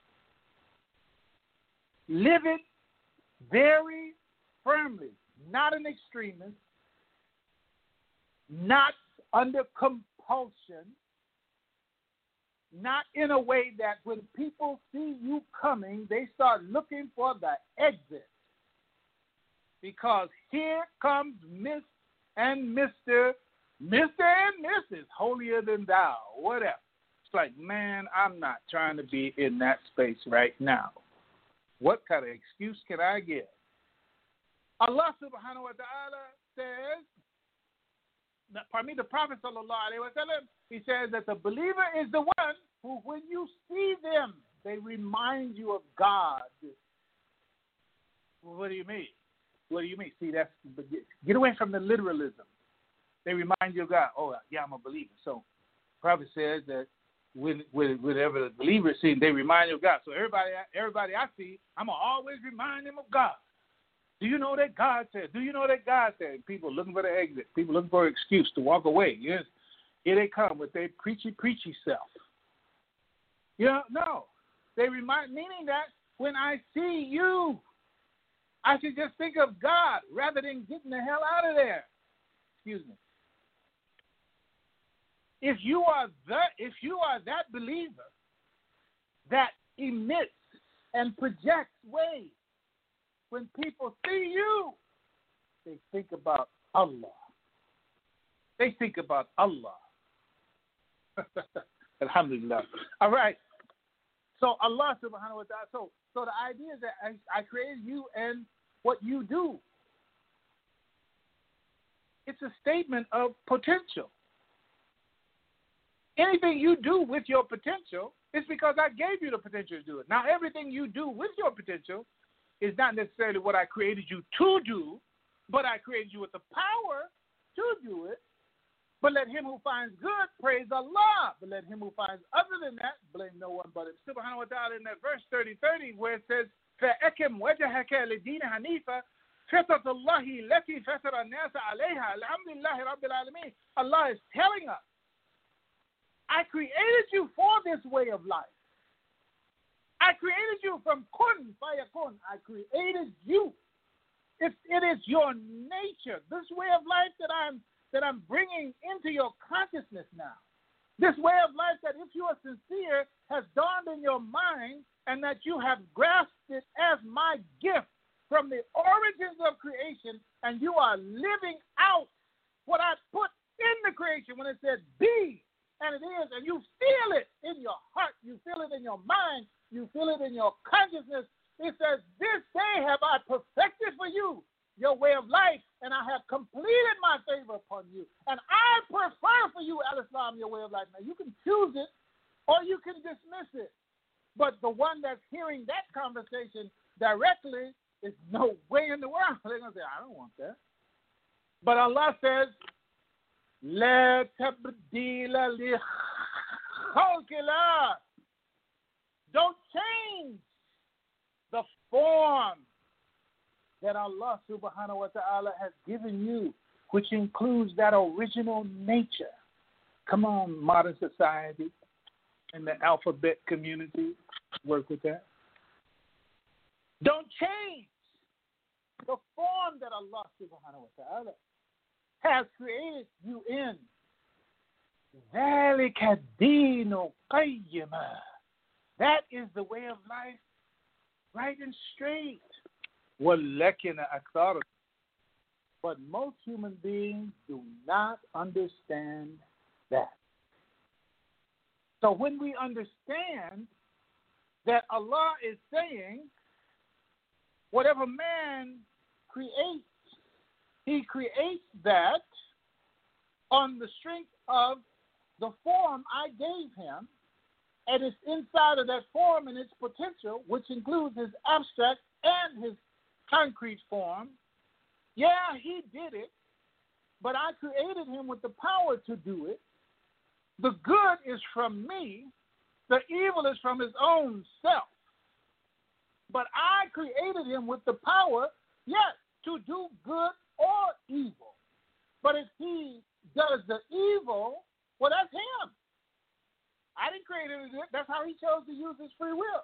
Live it very firmly, not an extremist, not under compulsion, not in a way that when people see you coming, they start looking for the exit. Because here comes Miss and Mr. and Mrs. holier than thou, whatever. It's like, man, I'm not trying to be in that space right now. What kind of excuse can I give? Allah subhanahu wa ta'ala says, the Prophet sallallahu alaihi wasallam, he says that the believer is the one who, when you see them, they remind you of God. Well, what do you mean? What do you mean? See, that's get away from the literalism. They remind you of God. Oh, yeah, I'm a believer. So, the Prophet says that whenever the believer is seen, they remind you of God. So everybody I see, I'm gonna always remind them of God. Do you know that God said? Do you know that God said? People looking for the exit. People looking for an excuse to walk away. Yes, here they come with their preachy self. You know, no. They remind, meaning that when I see you, I should just think of God rather than getting the hell out of there. Excuse me. If you are that believer that emits and projects waves, when people see you, they think about Allah. They think about Allah. Alhamdulillah. All right. So Allah subhanahu wa ta'ala. So the idea is that I created you and what you do. It's a statement of potential. Anything you do with your potential is because I gave you the potential to do it. Now, everything you do with your potential is not necessarily what I created you to do, but I created you with the power to do it. But let him who finds good praise Allah. But let him who finds other than that blame no one but him. Subhanahu wa ta'ala in that verse 30 where it says, فَأَكِمْ وَجَهَكَ لِدِينِ حَنِيفًا فِطْرَةَ اللَّهِ الَّتِي فَطَرَ النَّاسَ عَلَيْهَا الْحَمْدُ لِلَّهِ رَبِّ الْعَالَمِينَ. Allah is telling us, I created you for this way of life. I created you from kun, fayakun. I created you. It is your nature, this way of life that I'm bringing into your consciousness now. This way of life that, if you are sincere, has dawned in your mind, and that you have grasped it as my gift from the origins of creation, and you are living out what I put in the creation when it said be, and it is, and you feel it in your heart, you feel it in your mind, you feel it in your consciousness. It says, this day have I perfected for you your way of life, and I have completed my favor upon you. And I prefer for you, Al-Islam, your way of life. Now, you can choose it, or you can dismiss it. But the one that's hearing that conversation directly is no way in the world. They're going to say, I don't want that. But Allah says, La tabdila li khalqillah. Don't change the form that Allah subhanahu wa ta'ala has given you, which includes that original nature. Come on, modern society and the alphabet community, work with that. Don't change the form that Allah subhanahu wa ta'ala has created you in. ذَلِكَ الدِّينُ قَيِّمًا. That is the way of life, right and straight. وَلَكِنَ أَكْثَرُ. But most human beings do not understand that. So when we understand that Allah is saying, whatever man creates, he creates that on the strength of the form I gave him, and it's inside of that form and its potential, which includes his abstract and his concrete form. Yeah, he did it, but I created him with the power to do it. The good is from me. The evil is from his own self. But I created him with the power, yes, to do good or evil. But if he does the evil, well, that's him. I didn't create him to do it. That's how he chose to use his free will.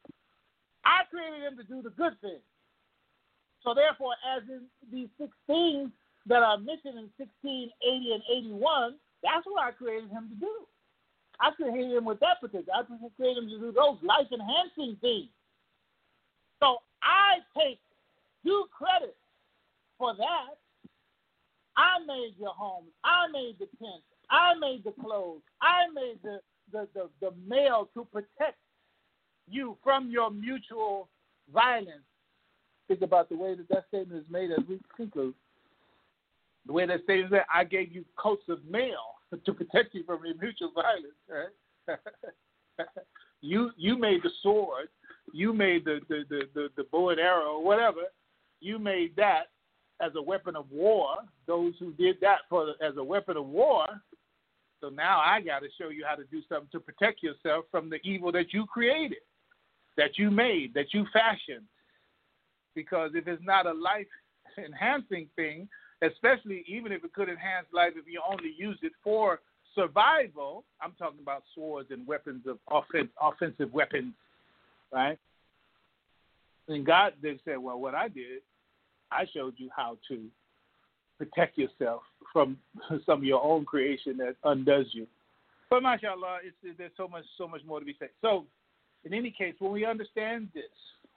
I created him to do the good thing. So therefore, as in these 6 things that are mentioned in 16, 80, and 81, that's what I created him to do. I created him with that potential. I created him to do those life-enhancing things. So I take due credit for that. I made your home. I made the tent. I made the clothes. I made the mail to protect you from your mutual violence. Think about the way that statement is made as we conclude. The way that statement is made, I gave you coats of mail to protect you from your mutual violence. Right? You made the sword. You made the bow and arrow or whatever. You made that as a weapon of war. Those who did that as a weapon of war. So now I got to show you how to do something to protect yourself from the evil that you created, that you made, that you fashioned. Because if it's not a life-enhancing thing, especially even if it could enhance life if you only use it for survival, I'm talking about swords and weapons of offensive weapons, right? And God, they said, well, what I did, I showed you how to protect yourself from some of your own creation that undoes you. But mashallah, there's so much more to be said. So, in any case, when we understand this,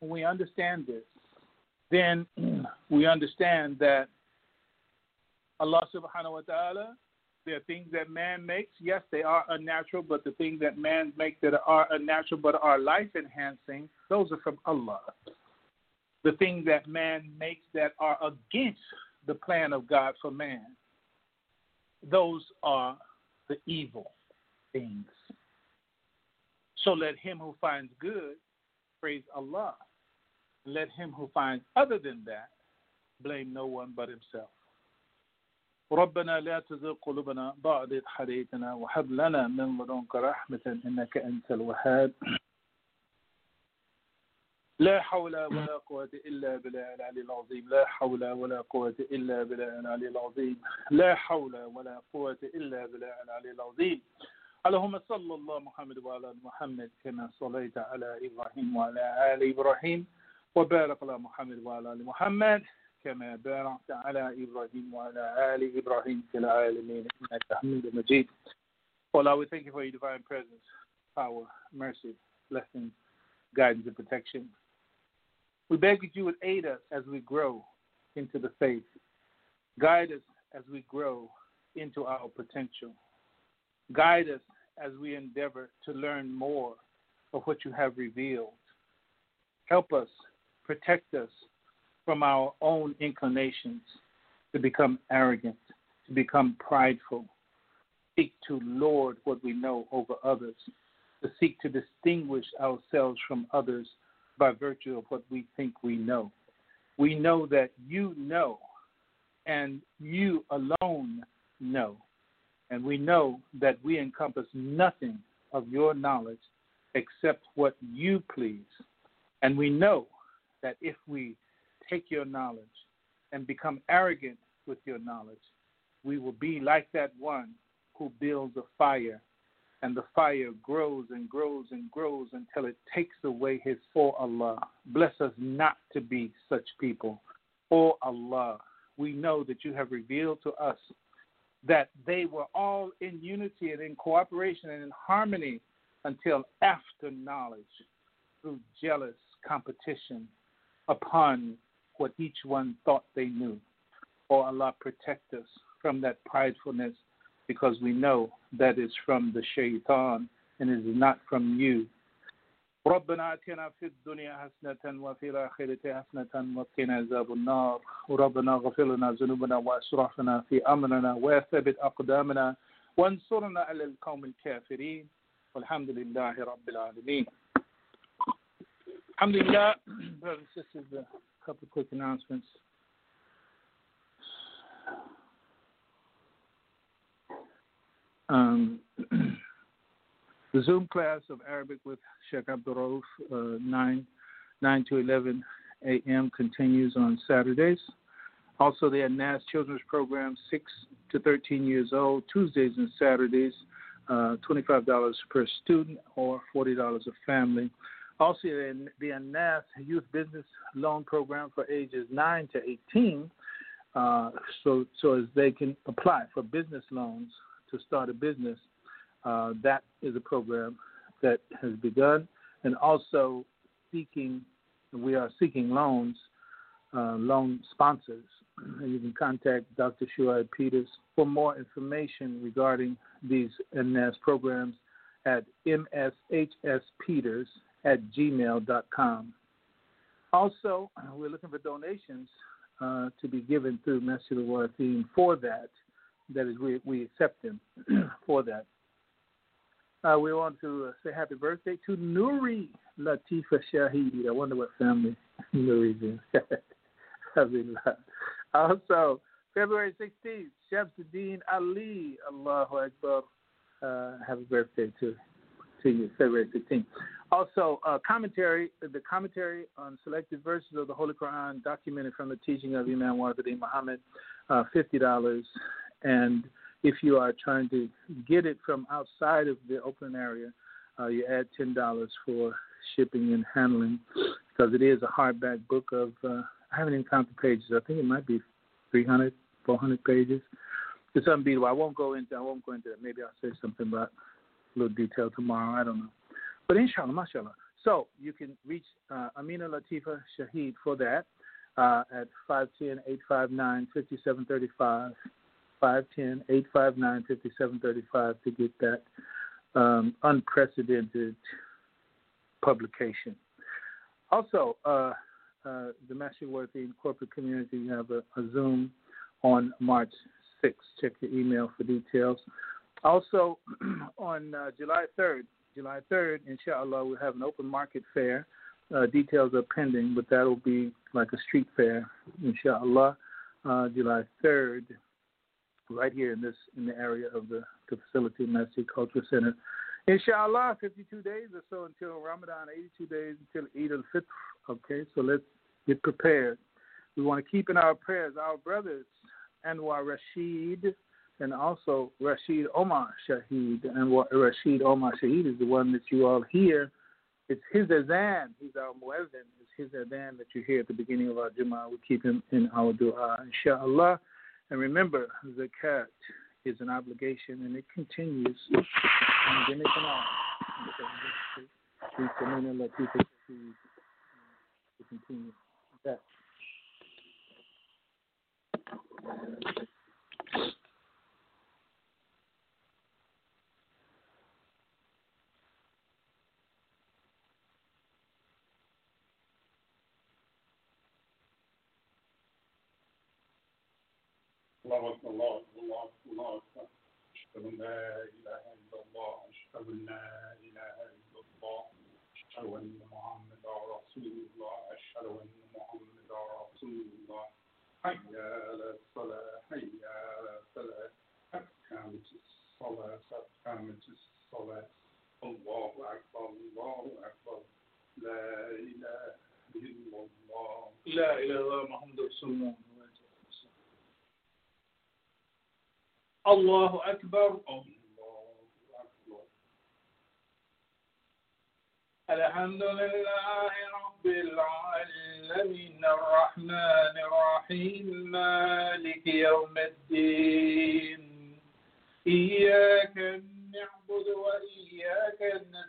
then we understand that Allah subhanahu wa ta'ala, there are things that man makes. Yes, they are unnatural, but the things that man makes that are unnatural but are life-enhancing, those are from Allah. The things that man makes that are against the plan of God for man, those are the evil things. So let him who finds good praise Allah. Let him who finds other than that blame no one but himself. ربنا لا تزغ قلوبنا بعد إذ هديتنا وهب لنا من لدنك رحمة إنك أنت الوهاب لا حول ولا قوة إلا بالله العلي العظيم لا حول ولا قوة إلا بالله العلي العظيم لا حول ولا قوة إلا بالله العلي العظيم اللهم صل الله محمد وعلى محمد كما صليت على إبراهيم وعلى آل إبراهيم وبارك على محمد وعلى آل محمد كما باركت على إبراهيم وعلى آل إبراهيم في العالمين إنك حميد مجيد. Allah, we thank you for your divine presence, power, mercy, blessings, guidance, and protection. We beg that you would aid us as we grow into the faith. Guide us as we grow into our potential. Guide us as we endeavor to learn more of what you have revealed. Help us, protect us from our own inclinations to become arrogant, to become prideful, seek to lord what we know over others, to seek to distinguish ourselves from others by virtue of what we think we know. We know that you know, and you alone know. And we know that we encompass nothing of your knowledge except what you please. And we know that if we take your knowledge and become arrogant with your knowledge, we will be like that one who builds a fire, and the fire grows and grows and grows until it takes away his, O Allah. Bless us not to be such people. O Allah, we know that you have revealed to us that they were all in unity and in cooperation and in harmony until after knowledge, through jealous competition upon what each one thought they knew. Oh Allah, protect us from that pridefulness, because we know that is from the shaitan and it is not from you. ربنا آتنا في الدنيا حسنة وفي الآخرة حسنة وقنا عذاب النار وربنا اغفر لنا ذنوبنا وأسرافنا في أمرنا وثبت أقدامنا وانصرنا على القوم الكافرين والحمد لله رب العالمين. Alhamdulillah, brothers and sisters, a couple of quick announcements. The Zoom class of Arabic with Sheikh Abdul Rauf, 9 to 11 a.m. continues on Saturdays. Also, the NAS Children's Program, 6 to 13 years old, Tuesdays and Saturdays, $25 per student or $40 a family. Also, the NAS Youth Business Loan Program for ages 9 to 18, so as they can apply for business loans to start a business. That is a program that has begun, and also we are seeking loan sponsors. And you can contact Dr. Shuaib Peters for more information regarding these NAS programs at mshspeters@gmail.com. Also, we're looking for donations to be given through Masjid al-Warathin for that. That is, we accept them for that. We want to say happy birthday to Nuri Latifa Shahid. I wonder what family Nuri's in. Also, February 16th, Shamsuddin Ali. Allahu Akbar. Happy birthday to you, February 16th. Also, the commentary on selected verses of the Holy Quran documented from the teaching of Imam Wahidin Muhammad, $50. And if you are trying to get it from outside of the Oakland area, you add $10 for shipping and handling. because it is a hardback book of, I haven't even counted the pages. I think it might be 300, 400 pages. It's unbeatable. I won't go into that. Maybe I'll say something about a little detail tomorrow. I don't know. But inshallah, mashallah. So you can reach Amina Latifa Shaheed for that at 510-859-5735, 510-859-5735 to get that unprecedented publication. Also, the Master Worthy corporate community have a Zoom on March 6th. Check your email for details. Also, on July 3rd, inshallah, we'll have an open market fair. Details are pending, but that will be like a street fair, inshallah, July 3rd, right here in the area of the facility, Masjid Cultural Center. Inshallah, 52 days or so until Ramadan, 82 days until Eid al-Fitr. Okay, so let's get prepared. We want to keep in our prayers our brothers, Anwar Rashid, and also Rashid Omar Shaheed. And Rashid Omar Shaheed is the one that you all hear. It's his adhan. He's our muezzin. It's his adhan that you hear at the beginning of our Jummah. We keep him in our dua, inshallah. And remember, zakat is an obligation, and it continues. To continue that. الله أكبر الله أكبر الله أكبر أشهد أن لا إله إلا الله أشهد أن لا إله إلا الله أشهد أن محمدا رسول الله أشهد أن محمدا رسول الله حي على الصلاة حي على الصلاة قد قامت الصلاة قد قامت الصلاة الله أكبر لا إله إلا الله لا إله إلا الله محمد رسول الله. الله أكبر. الحمد لله رب العالمين الرحمن الرحيم مالك يوم الدين إياك نعبد وإياك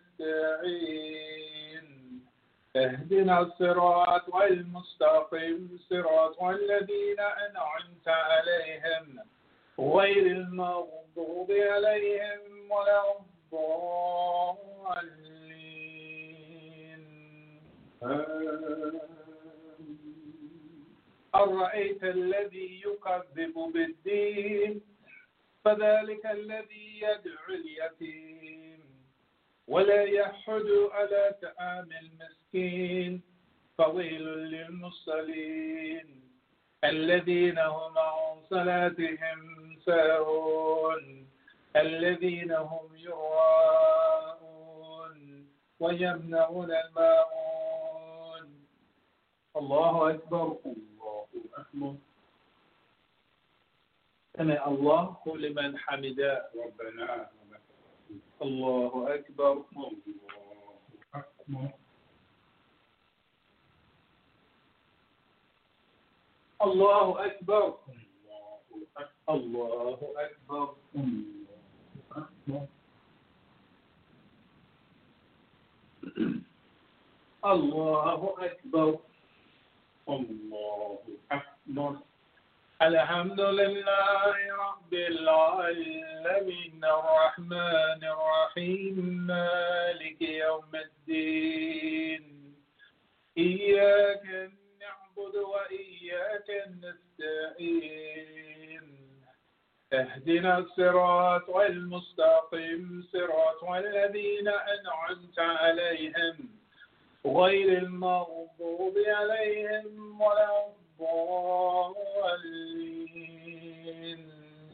نستعين اهدنا الصراط المستقيم صراط الذين أنعمت عليهم غير المغضوب عليهم ولا الضالين. أرأيت الذي يكذب بالدين فذلك الذي يدعو اليتيم ولا يحض على طعام المسكين فويل للمصلين الذين هم عن صلاتهم ساهون الذين هم يراءون ويمنعون الماعون. الله أكبر الله أكبر. سمع الله لمن حمده ربنا. الله أكبر الله أكبر. الله أكبر الله أكبر الله أكبر الله أكبر. الحمد لله رب العالمين الرحمن الرحيم مالك يوم الدين إياك نعبد وإياك نستعين اهدنا الصراط المستقيم صراط الذين أنعمت عليهم غير المغضوب عليهم ولا الضالين.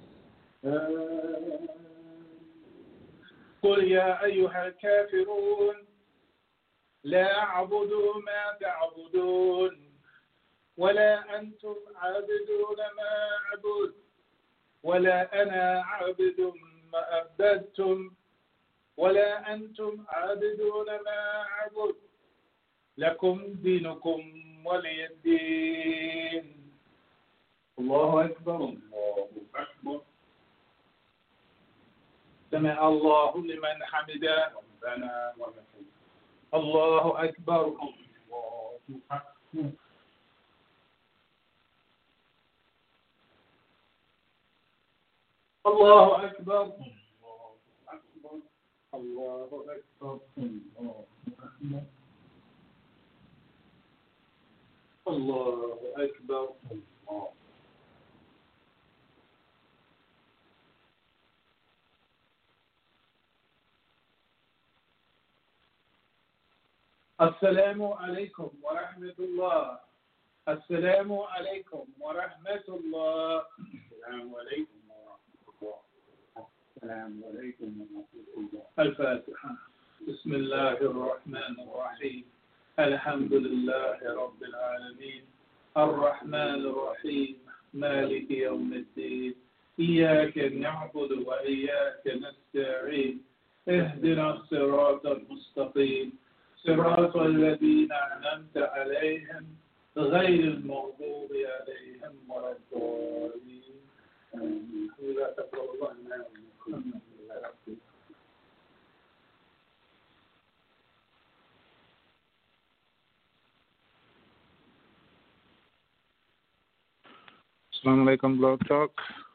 قل يا أيها الكافرون لا أعبد ما تعبدون ولا أنتم عابدون ما أعبد ولا أنا عابد ما عبدتم ولا أنتم عابدون ما أعبد لكم دينكم ولي الدين. الله أكبر. الله أكبر. سمع الله لمن حمده. ربنا ولك الحمد. الله أكبر. الله أكبر. الله أكبر. الله أكبر. الله أكبر. السلام عليكم ورحمة الله. السلام عليكم ورحمة الله. السلام عليكم ورحمة الله. السلام عليكم ورحمة الله. الفاتحة. بسم الله الرحمن الرحيم. الحمد لله رب العالمين الرحمن الرحيم مالك يوم الدين إياك نعبد وإياك نستعين اهدنا الصراط المستقيم صراط الذين أنعمت عليهم غير المغضوب عليهم ولا الضالين. إذا تقبل الله منا ومنكم. Assalamu alaikum, Blog Talk.